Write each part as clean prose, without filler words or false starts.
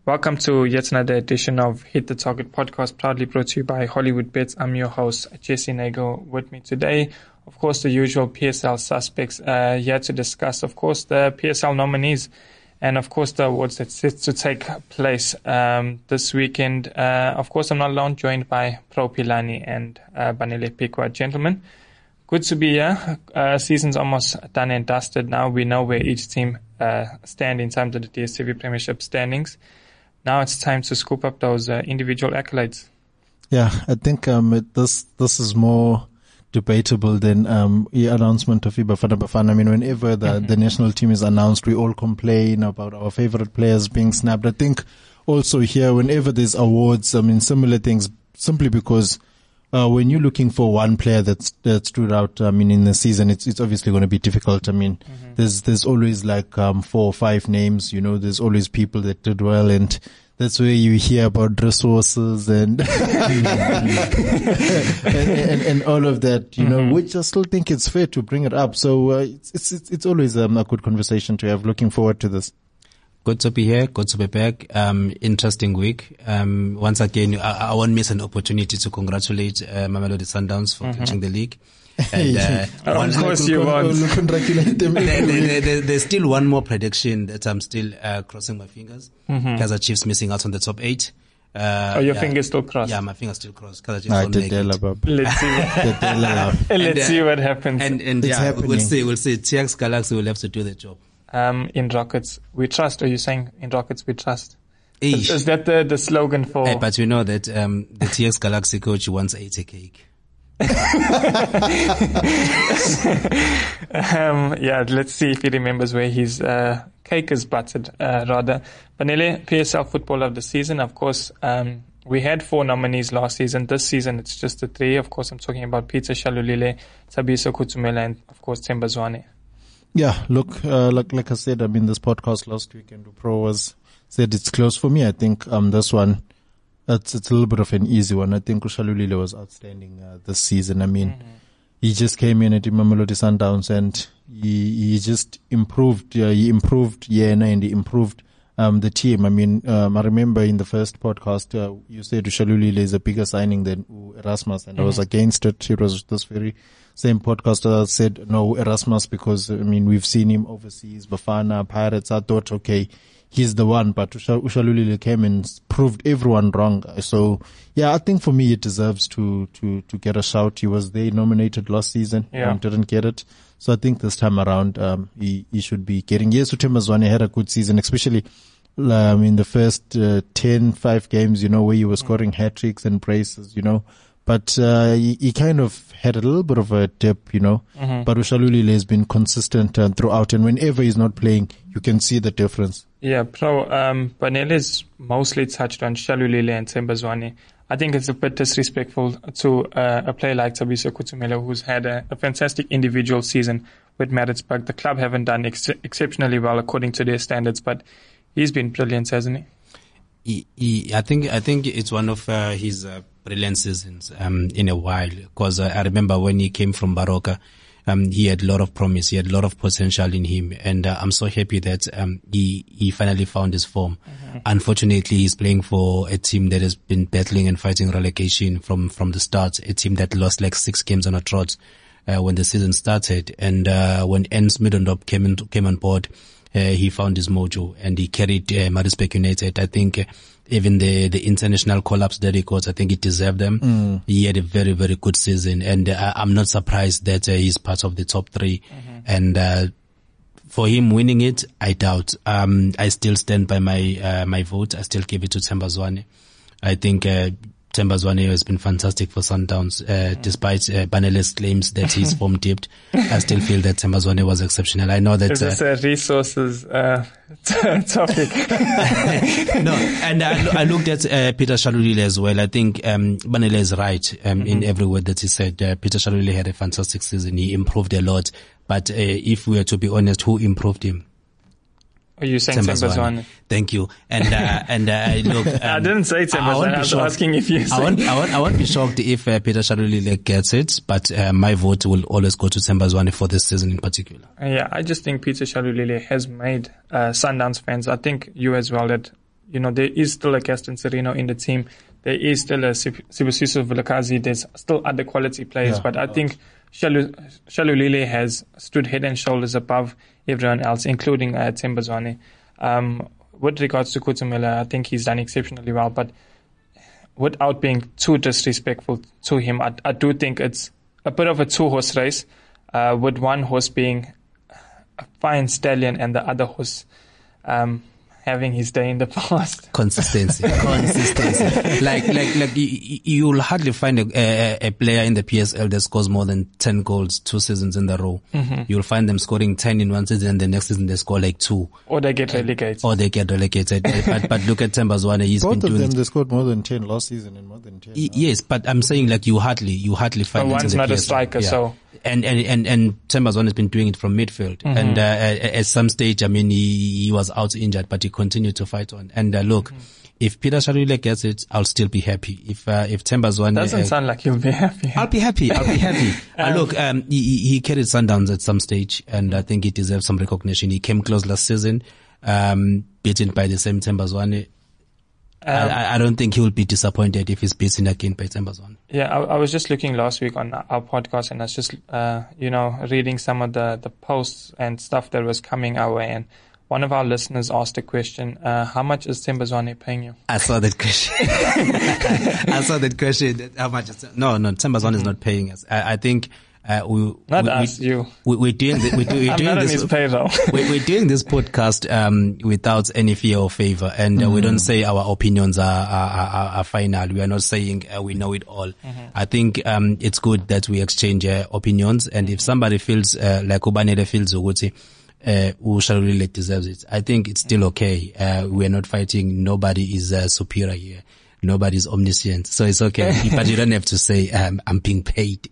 Welcome to yet another edition of Hit the Target podcast, proudly brought to you by Hollywood Bets. I'm your host, Jesse Nagel. With me today, of course, the usual PSL suspects here to discuss, of course, the PSL nominees and, of course, the awards that's set to take place this weekend. Of course, I'm not alone, joined by Pro Pilani and Banele Pikwa. Gentlemen, good to be here. Season's almost done and dusted now. We know where each team stand in terms of the DStv Premiership standings. Now it's time to scoop up those individual accolades. Yeah, I think this is more debatable than the announcement of Bafana Bafana. I mean, whenever the national team is announced, we all complain about our favorite players being snapped. I think also here, whenever there's awards, I mean, similar things, simply because when you're looking for one player that stood out, I mean, in the season, it's obviously going to be difficult. I mean, there's always like 4 or 5 names, you know, there's always people that did well, and that's where you hear about resources and and all of that, you know, which I still think it's fair to bring it up. So it's always a good conversation to have. Looking forward to this. Good to be here. Good to be back. Interesting week. Once again, I won't miss an opportunity to congratulate Mamelodi Sundowns for clinching the league. And, of course you won't. There's still one more prediction that I'm still crossing my fingers. Kaizer Chiefs missing out on the top 8. Your fingers still crossed? Yeah, my fingers still crossed. Kaizer Chiefs don't make it. Let's see what happens. And yeah, we'll see. TX Galaxy will have to do the job. In Rockets we trust. Are you saying in Rockets we trust? Is that the slogan for? Hey, but you know that the TX Galaxy coach wants 80 cake. Yeah, let's see if he remembers where his cake is buttered. Rather, Banele, PSL Footballer of the Season. Of course, we had 4 nominees last season. This season, it's just the 3. Of course, I'm talking about Peter Shalulile, Thabiso Kutumela, and of course Themba Zwane. Yeah, look, like I said, I mean, this podcast last week, and Pro said it's close for me. I think this one, it's a little bit of an easy one. I think Shalulile was outstanding this season. I mean, he just came in at Mamelodi Sundowns and he just improved. He improved and he improved the team. I mean, I remember in the first podcast you said Shalulile is a bigger signing than Erasmus, and I was against it. It was this very same podcast that said no Erasmus because I mean we've seen him overseas, Bafana, Pirates. I thought okay, he's the one, but Shalulile came and proved everyone wrong. So yeah, I think for me it deserves to get a shout. He was there nominated last season, didn't get it. So I think this time around he should be getting. Yes, Themba Zwane had a good season, especially in the first 5 games, you know, where he was scoring hat-tricks and braces, you know. But he kind of had a little bit of a dip, you know. But Shalulile has been consistent throughout, and whenever he's not playing, you can see the difference. Yeah, Pro, Banele's mostly touched on Shalulile and Themba Zwane. I think it's a bit disrespectful to a player like Thabiso Kutumela, who's had a fantastic individual season with Maritzburg. The club haven't done exceptionally well according to their standards, but he's been brilliant, hasn't he? I think it's one of his brilliant seasons in a while, because I remember when he came from Baroka, he had a lot of promise, he had a lot of potential in him, and I'm so happy that he finally found his form. Unfortunately, he's playing for a team that has been battling and fighting relegation from the start, a team that lost like 6 games on a trot when the season started, and when Ernst Middendorp came on board, he found his mojo and he carried Maritzburg United. I think even the international collapse that he got, I think he deserved them. He had a very, very good season, and I'm not surprised that he's part of the top 3. And for him winning it, I doubt. I still stand by my vote. I still give it to Themba Zwane. I think Themba Zwane has been fantastic for Sundowns, despite Banele's claims that he's form dipped. I still feel that Themba Zwane was exceptional. I know that is this a resources topic? No, and I looked at Peter Shalulile as well. I think Banele is right in every word that he said. Peter Shalulile had a fantastic season. He improved a lot, but if we are to be honest, who improved him? Are you saying Themba Zwane? Thank you. And look, I didn't say Themba Zwane. I was asking if you. I won't be shocked if Peter Shalulile gets it, but my vote will always go to Themba Zwane for this season in particular. Yeah, I just think Peter Shalulile has made Sundowns fans. I think you as well, that there is still a Gaston Sereno in the team. There is still a Sibusiso Vilakazi. There's still other quality players, but I think Shalulile has stood head and shoulders above everyone else, including Thembazwane. With regards to Kutumela, I think he's done exceptionally well, but without being too disrespectful to him, I do think it's a bit of a two-horse race, with one horse being a fine stallion and the other horse having his day in the past. Consistency. Like you'll hardly find a player in the PSL that scores more than 10 goals 2 seasons in a row. Mm-hmm. You'll find them scoring 10 in one season and the next season they score like 2. Or they get relegated. But look at Thembazwane. He's Both been doing of them, they scored more than 10 last season and more than 10. Yes, but I'm saying like you hardly find it one's in the not PSL. a striker, so. And Thembazwane has been doing it from midfield. Mm-hmm. And, at some stage, I mean, he was out injured, but he continued to fight on. And, look, if Peter Shalulile gets it, I'll still be happy. If Thembazwane. Doesn't sound like you'll be happy. I'll be happy. Look, he carried Sundowns at some stage, and I think he deserves some recognition. He came close last season, beaten by the same Thembazwane. I don't think he will be disappointed if he's beaten again by Thembazwane. Yeah, I was just looking last week on our podcast, and I was just, reading some of the posts and stuff that was coming our way, and one of our listeners asked a question, how much is Thembazwane paying you? I saw that question. How much is it? No, Thembazwane is not paying us. I think, we're doing this podcast without any fear or favor, and we don't say our opinions are final. We are not saying we know it all. I think it's good that we exchange opinions, and if somebody feels like Ubanele feels Uguti Shalulile deserves it, I think it's still okay. We are not fighting. Nobody is superior here. Nobody's omniscient, so it's okay. But you don't have to say, I'm being paid.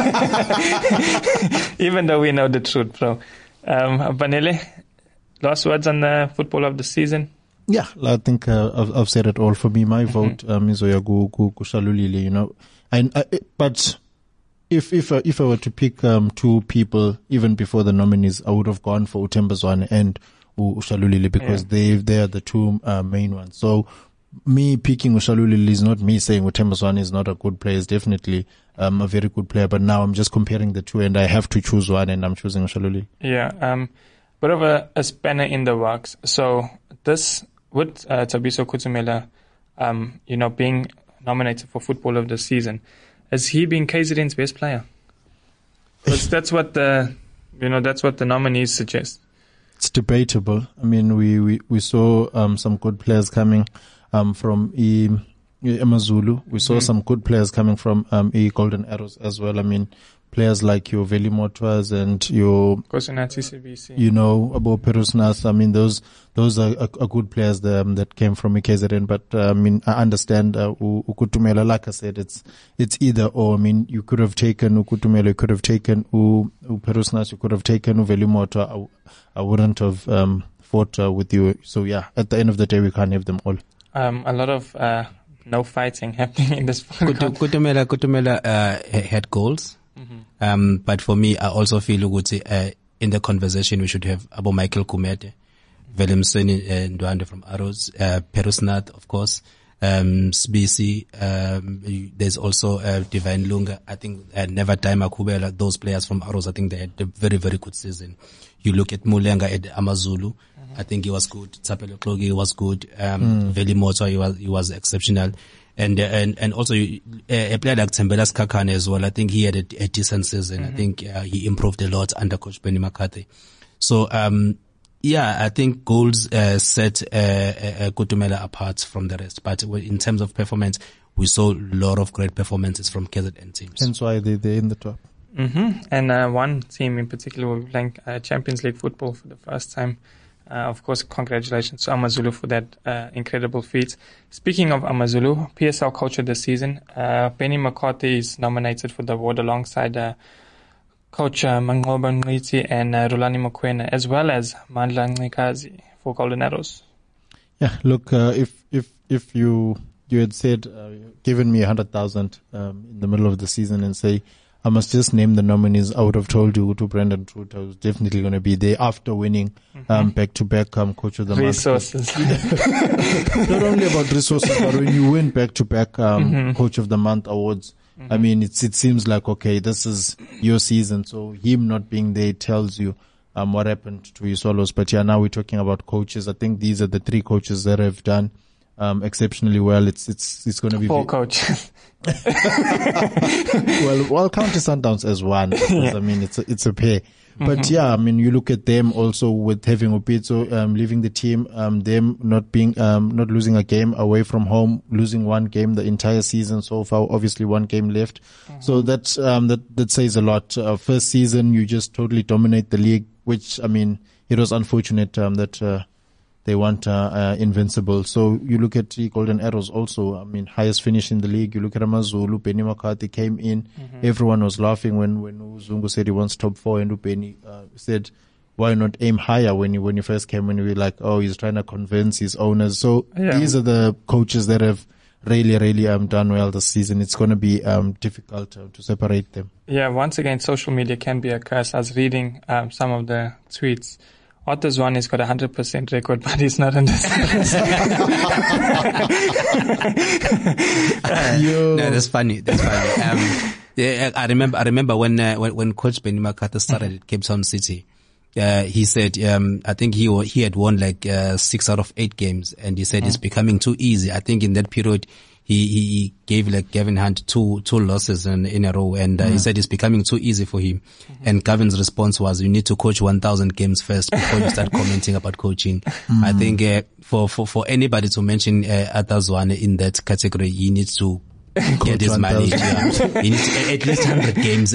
Even though we know the truth, bro. Banele, last words on the football of the season? Yeah, I think I've said it all. For me, my vote is Oyagu Shalulile, but if I were to pick 2 people, even before the nominees, I would have gone for Thembazwane and Shalulile, because they are the 2 main ones. So me picking Shalulile is not me saying Thembazwane is not a good player. It's definitely a very good player, but now I'm just comparing the 2 and I have to choose one, and I'm choosing Shalulile. Yeah, bit of a spanner in the works. So this, with Thabiso Kutumela, being nominated for Football of the Season, has he been KZN's best player? That's what the nominees suggest. It's debatable. I mean, we saw some good players coming from Amazulu. We saw some good players coming from Golden Arrows as well. I mean, players like your Veli Motwas and your Kosinati CBC. About Perusnas. I mean, those are good players that came from KZN. But I mean, I understand Ukutumela. Like I said, it's either or. I mean, you could have taken Ukutumela, you could have taken Perusnas, you could have taken Veli Motwa. I wouldn't have fought with you. So yeah, at the end of the day, we can't have them all. A lot of no fighting happening in this podcast. Kutumela had goals. Mm-hmm. But for me, I also feel in the conversation we should have about Michael Kumete, Willemsen Ndwande from Arrows, Perusnat, of course, SBC, there's also Divine Lunga. I think Never Time Akubela, those players from Arrows, I think they had a very, very good season. You look at Mulenga at Amazulu, I think he was good. Tsapelo Klogi was good. Veli Motwa, he was exceptional. And also a player like Tembelas Kakane as well. I think he had a decent season. I think he improved a lot under Coach Benny McCarthy. So I think goals set Kutumela apart from the rest. But in terms of performance, we saw a lot of great performances from KZN teams. Hence why they're in the top. Mm-hmm. And one team in particular will be playing Champions League football for the first time. Of course, congratulations to Amazulu for that incredible feat. Speaking of Amazulu, PSL Coach of the Season, Benny McCarthy is nominated for the award alongside Coach Mangoba Ngiti and Rulani Mokwena, as well as Mandla Ncikazi for Golden Arrows. Yeah, look, if you had said, given me 100,000 in the middle of the season and say, I must just name the nominees. I would have told you to Brendan Truta was definitely going to be there after winning back-to-back Coach of the Resources. Month. Not only about resources, but when you win back-to-back Coach of the Month awards, I mean, it seems like, okay, this is your season. So him not being there tells you what happened to his Swallows. But yeah, now we're talking about coaches. I think these are the three coaches that have done exceptionally well. It's going to be 4 coaches. well, County Sundowns as one. Because, I mean, it's a pair. But yeah, I mean, you look at them also with having Opitso, leaving the team, them not being, not losing a game away from home, losing one game the entire season so far, obviously one game left. So that says a lot. First season, you just totally dominate the league, which, I mean, it was unfortunate, that, they weren't invincible. So you look at the Golden Arrows also, I mean, highest finish in the league. You look at Amazulu, Benny McCarthy came in. Everyone was laughing when Zungu said he wants top 4, and Benny said, why not aim higher when you first came, when we were like, oh, he's trying to convince his owners. So these are the coaches that have really done well this season. It's going to be difficult to separate them. Yeah, once again, social media can be a curse. I was reading some of the tweets. Otters one has got 100% record, but he's not in this list. No, that's funny. Yeah, I remember when Coach Benny McCarthy started at Cape Town City. He said, I think he had won like 6 out of 8 games, and he said it's becoming too easy. I think in that period, he gave like Gavin Hunt two losses in a row, and he said it's becoming too easy for him. And Gavin's response was, you need to coach 1,000 games first before you start commenting about coaching. I think for anybody to mention Atazwane in that category, he needs to get his money. He needs at least 100 games.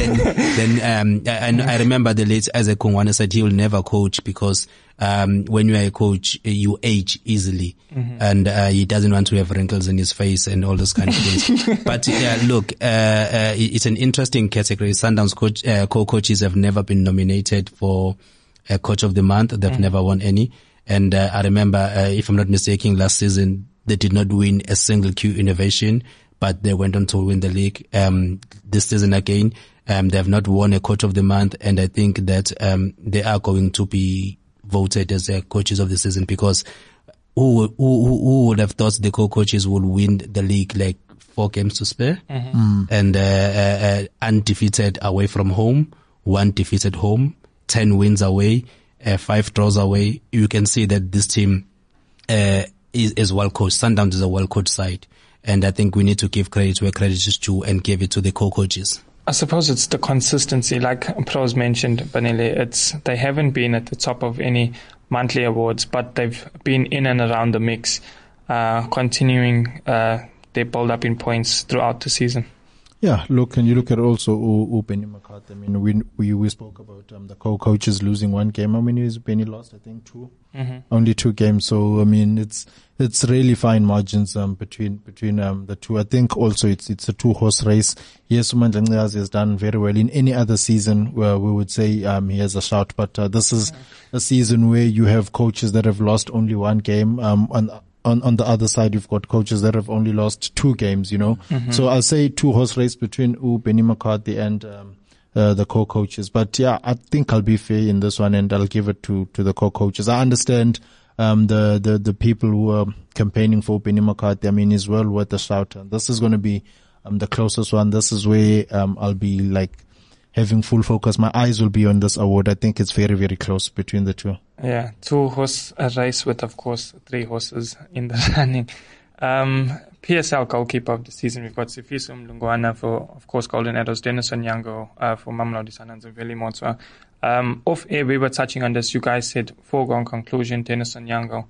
And I remember the late Isaac Kungwane said he will never coach because when you are a coach, you age easily, and he doesn't want to have wrinkles in his face and all those kind of things. But look, it's an interesting category. Sundowns co-coaches have never been nominated for a Coach of the Month. They've never won any. And I remember, if I'm not mistaken, last season they did not win a single Q innovation, but they went on to win the league. This season again, they have not won a Coach of the Month, and I think that they are going to be voted as coaches of the season, because who would have thought the co-coaches would win the league like 4 games to spare, and undefeated away from home, 1 defeated home, 10 wins away, 5 draws away. You can see that this team is well coached. Sundowns is a well coached side, and I think we need to give credit where credit is due and give it to the co-coaches. I suppose it's the consistency, like Pros mentioned, Banele. They haven't been at the top of any monthly awards, but they've been in and around the mix, continuing their build-up in points throughout the season. Yeah, look, and you look at also Benny McCarthy. I mean, we spoke about the co-coaches losing 1 game. How many has Benny lost? I think 2. Only 2 games. So I mean, it's really fine margins between the two. I think also it's a 2-horse race. Yes, Umandla has done very well. In any other season, where we would say he has a shout, but this is a season where you have coaches that have lost only 1 game. On the other side, you've got coaches that have only lost 2 games, you know. So I'll say 2-horse race between Benny McCarthy and the co-coaches. But yeah, I think I'll be fair in this one, and I'll give it to the co-coaches. I understand the people who are campaigning for Benny McCarthy. I mean, he's well worth a shout. And this is going to be the closest one. This is where I'll be like having full focus. My eyes will be on this award. I think it's very, very close between the two. Yeah, 2-horse race with, of course, 3 horses in the running. PSL goalkeeper of the season, we've got Sifiso Mlungwana for, of course, Golden Arrows, Dennis Onyango for Mamelodi Sundowns and Veli Motwa. Off air, we were touching on this. You guys said foregone conclusion, Dennis Onyango.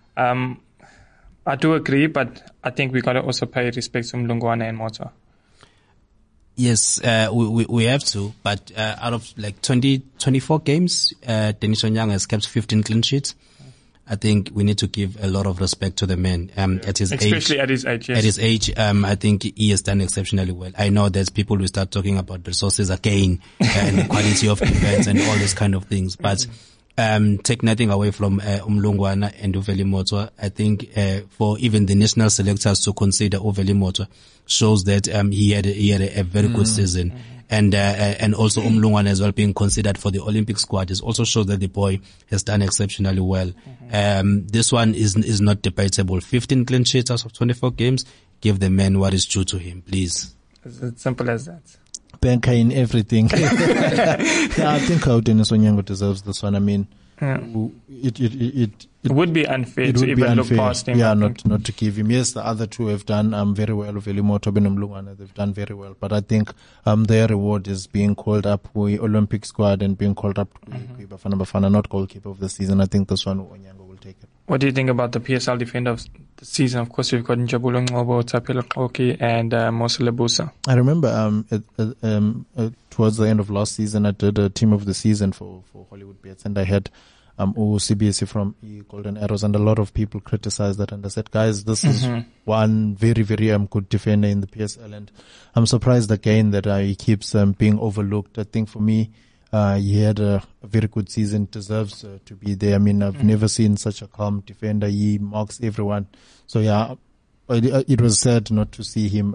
I do agree, but I think we got to also pay respect to Mlungwana and Motwa. Yes, we have to, but out of like 24 games, Dennis Onyango has kept 15 clean sheets. I think we need to give a lot of respect to the man. At his especially at his age. Yes. At his age, I think he has done exceptionally well. I know there's people who start talking about resources again and the quality of defense and all those kind of things, but take nothing away from Mlungwana and Veli Motwa. I think for even the national selectors to consider Veli Motwa shows that he had a very good season. and also Umlungwane as well being considered for the Olympic squad is also shows that the boy has done exceptionally well. This one is not debatable. 15 clean sheets out of 24 games. Give the man what is due to him, please. It's as simple as that. Banker in everything. Yeah, I think Dennis Onyango deserves this one. I mean, it would be unfair to even look past him. Yeah, not to give him. Yes, the other two have done very well. Velimo, Tobin Mlungwane, they've done very well. But I think their reward is being called up with Olympic squad and being called up with Bafana Bafana, not goalkeeper of the season. I think this one Onyango will take it. What do you think about the PSL defender of the season? Of course, we've got Njabulo Ngcobo, Thapelo Qoki, and Musa Lebusa. I remember towards the end of last season, I did a team of the season for Hollywood Bets, and I had CBSC from Golden Arrows, and a lot of people criticized that, and I said, guys, this is one very, very good defender in the PSL, and I'm surprised again that he keeps being overlooked. I think for me, he had a very good season, deserves to be there. I mean, I've never seen such a calm defender. He marks everyone. So yeah, it was sad not to see him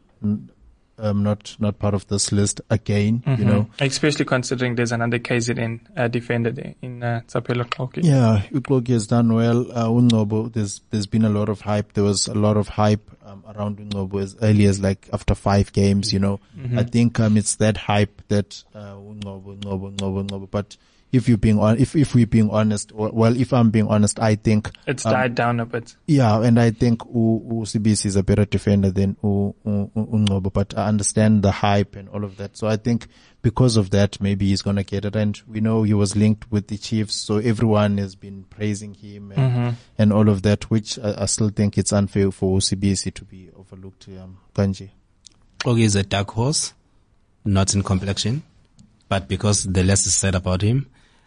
not part of this list again, you know. Especially considering there's another KZN defender there in Thapelo Qoki. Yeah, Uqoki has done well. Ngcobo, there's been a lot of hype. There was a lot of hype around Ngcobo as early as like after 5 games, you know. I think it's that hype that Ngcobo. But if we're being honest, if I'm being honest, I think it's died down a bit. Yeah, and I think CBC is a better defender than Ngcobo, but I understand the hype and all of that. So I think because of that, maybe he's gonna get it. And we know he was linked with the Chiefs, so everyone has been praising him and all of that, which I still think it's unfair for CBC to be overlooked. Kanji. Qoki is a dark horse, not in complexion, but because the less is said about him.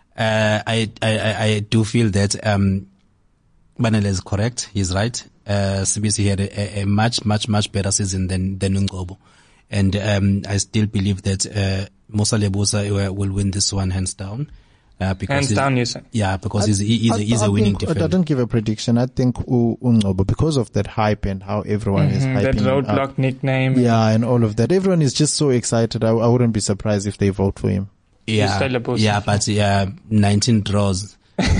I do feel that Banele is correct. He's right. CBC had a much better season than Ngcobo, and I still believe that Musa Lebusa will win this one hands down. Because hands down, you say? Yeah, because he's a winning defender. I don't give a prediction. I think Ngcobo, because of that hype and how everyone is hyping that roadblock nickname. Yeah, and all of that. Everyone is just so excited. I wouldn't be surprised if they vote for him. Yeah, but 19 draws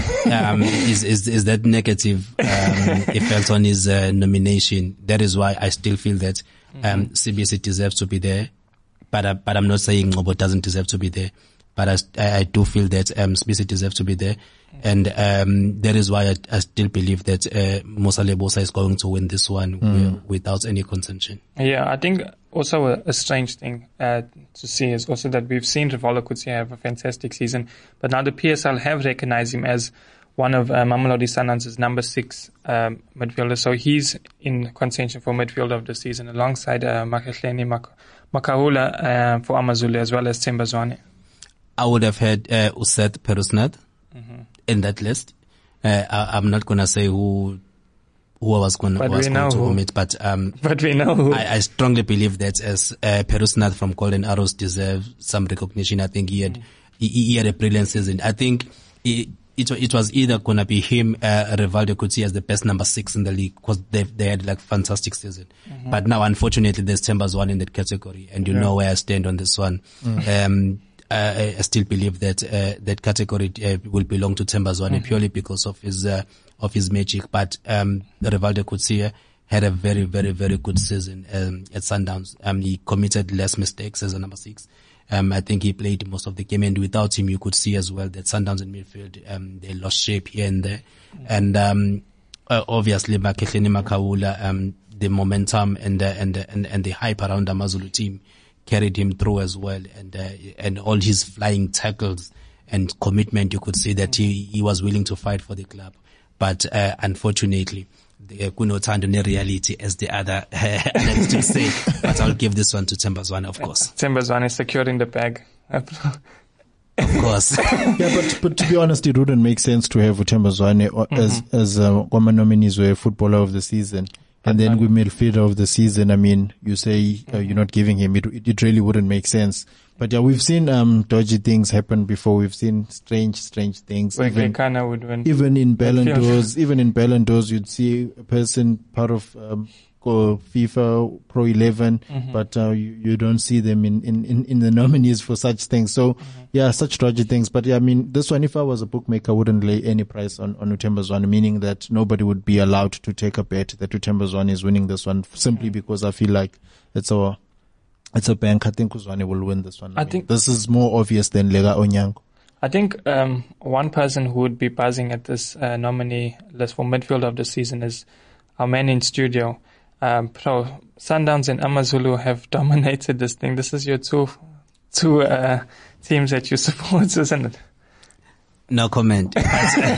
is that negative effect on his nomination. That is why I still feel that CBC deserves to be there. But I'm not saying Ngcobo doesn't deserve to be there. But I do feel that CBC deserves to be there. And that is why I still believe that Musa Lebusa is going to win this one without any contention. Yeah, I think also a strange thing to see is also that we've seen Rivaldo Coetzee have a fantastic season, but now the PSL have recognized him as one of Mamelodi Sundowns' number 6 midfielder. So he's in contention for midfielder of the season alongside Makhehleni Makahula for AmaZulu, as well as Themba Zwane. I would have had Useth Perusnat in that list. I'm not going to say who I was going to omit, but we know who. I strongly believe that as Perusnat from Golden Arrows deserves some recognition. I think he had a brilliant season. I think it was either going to be him, Rivaldo Coetzee as the best number 6 in the league, because they had like fantastic season. But now, unfortunately, there's Themba Zwane in that category, and you know where I stand on this one. I still believe that that category will belong to Themba Zwane purely because of his magic. But Rivaldo Coetzee had a very, very, very good season at Sundowns. He committed less mistakes as a number 6. I think he played most of the game, and without him, you could see as well that Sundowns in midfield they lost shape here and there. And obviously, Makhehleni Makahula, the momentum and the hype around the AmaZulu team carried him through as well, and all his flying tackles and commitment, you could see that he was willing to fight for the club. But unfortunately, the Kunothando ne reality, as the other analysts to say. But I'll give this one to Themba Zwane, of course. Themba Zwane is securing the bag. Of course. Yeah, but to be honest, it wouldn't make sense to have Themba Zwane as one nominees were footballer of the season. And then with midfielder of the season, I mean, you say you're not giving him. It really wouldn't make sense. But yeah, we've seen dodgy things happen before. We've seen strange things. Where Gekana would win. Even in Ballon d'Ors, you'd see a person part of FIFA Pro 11, but you don't see them in the nominees for such things. So yeah, such dodgy things. But yeah, I mean, this one, if I was a bookmaker, I wouldn't lay any price on Uthemba Zwane, meaning that nobody would be allowed to take a bet that Uthemba Zwane is winning this one, simply because I feel like it's a bank. I think Zwane will win this one. I think this is more obvious than Lega Onyango. I think one person who would be buzzing at this nominee list for midfield of the season is our man in studio. Pro Sundowns and Amazulu have dominated this thing. This is your two teams that you support, isn't it? No comment. but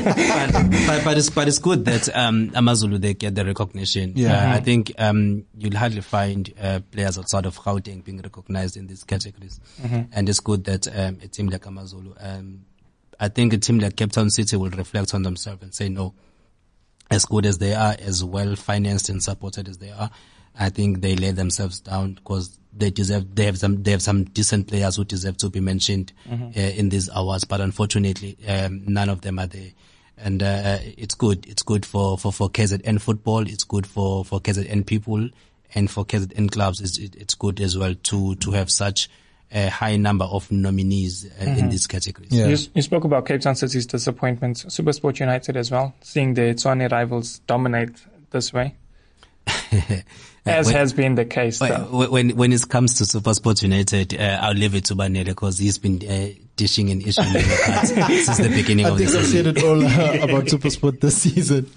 it's good that Amazulu, they get the recognition. Yeah. I think you'll hardly find players outside of Gauteng being recognized in these categories. And it's good that a team like Amazulu, I think a team like Cape Town City will reflect on themselves and say, no, as good as they are, as well financed and supported as they are, I think they lay themselves down because they have some decent players who deserve to be mentioned in these awards, but unfortunately none of them are there. And it's good for KZN football, it's good for KZN people, and for KZN clubs it's good as well to have such a high number of nominees in these categories. Yeah. You spoke about Cape Town City's disappointments, SuperSport United as well, seeing the Tshwane rivals dominate this way. As has been the case. When it comes to SuperSport United, I'll leave it to Banele because he's been dishing and issuing the cards since the beginning of the season. I think I've said it all about SuperSport this season.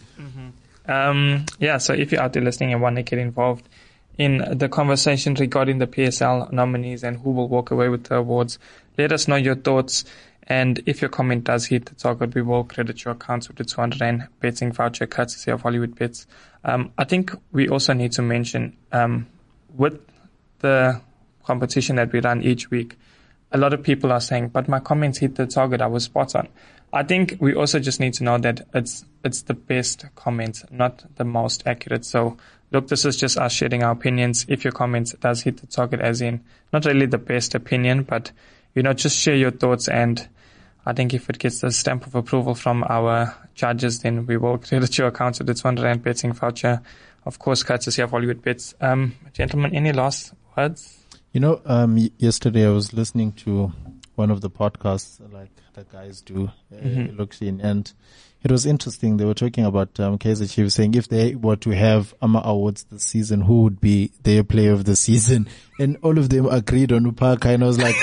So if you're out there listening and want to get involved in the conversation regarding the PSL nominees and who will walk away with the awards, let us know your thoughts. And if your comment does hit the target, we will credit your accounts with the 200 Rand betting voucher courtesy of Hollywood Bets. I think we also need to mention, with the competition that we run each week, a lot of people are saying, but my comments hit the target, I was spot on. I think we also just need to know that it's the best comments, not the most accurate. So look, this is just us sharing our opinions. If your comment does hit the target, as in not really the best opinion, but just share your thoughts. And I think if it gets the stamp of approval from our judges, then we will credit your account with the 200 Rand betting voucher. Of course, courtesy of Hollywood Bets. Gentlemen, any last words? Yesterday I was listening to one of the podcasts like the guys do, and it was interesting. They were talking about Kaizer Chiefs saying if they were to have AMA Awards this season, who would be their player of the season? And all of them agreed on Upaka, and I was like,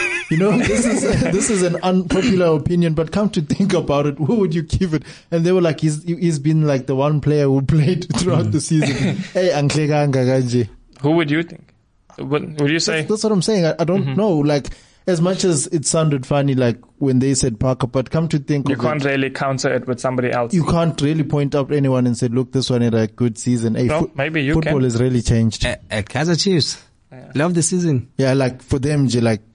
this is an unpopular opinion, but come to think about it, who would you give it? And they were like, he's been like the one player who played throughout the season. Hey, Angleka Ngagaji. Who would you think? Would you say? That's what I'm saying. I don't know. Like, as much as it sounded funny, like when they said Parker, but come to think you can't really counter it with somebody else. You can't really point out anyone and say, look, this one had a good season. Hey, maybe you football has really changed. At Kaizer Chiefs, love the season. Yeah, like for them,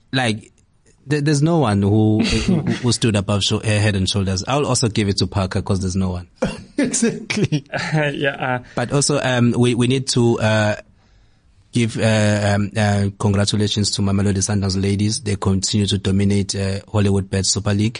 there's no one who stood above head and shoulders. I'll also give it to Parker because there's no one. Exactly. But also, we need to give congratulations to Mamelodi Sundowns ladies. They continue to dominate Hollywood Bet Super League,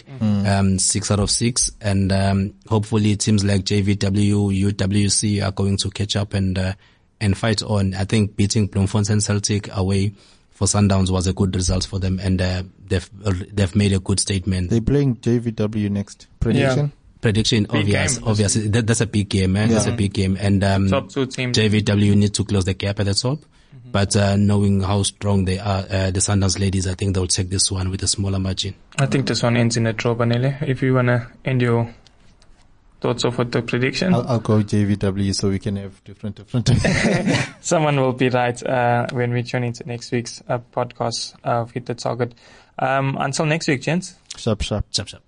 6 out of 6, and hopefully teams like JVW, UWC are going to catch up and fight on. I think beating Bloemfontein Celtic away for Sundowns was a good result for them, and they've made a good statement. They're playing JVW next. Prediction? Prediction, obviously. That's a big game, man. Yeah. That's a big game. And top two teams. JVW need to close the gap at the top. But knowing how strong they are, the Sundowns ladies, I think they'll take this one with a smaller margin. I think this one ends in a draw, Banele. If you want to end your thoughts off with the prediction. I'll go JVW so we can have different. Someone will be right when we tune into next week's podcast of Hit the Target. Until next week, gents. Sharp.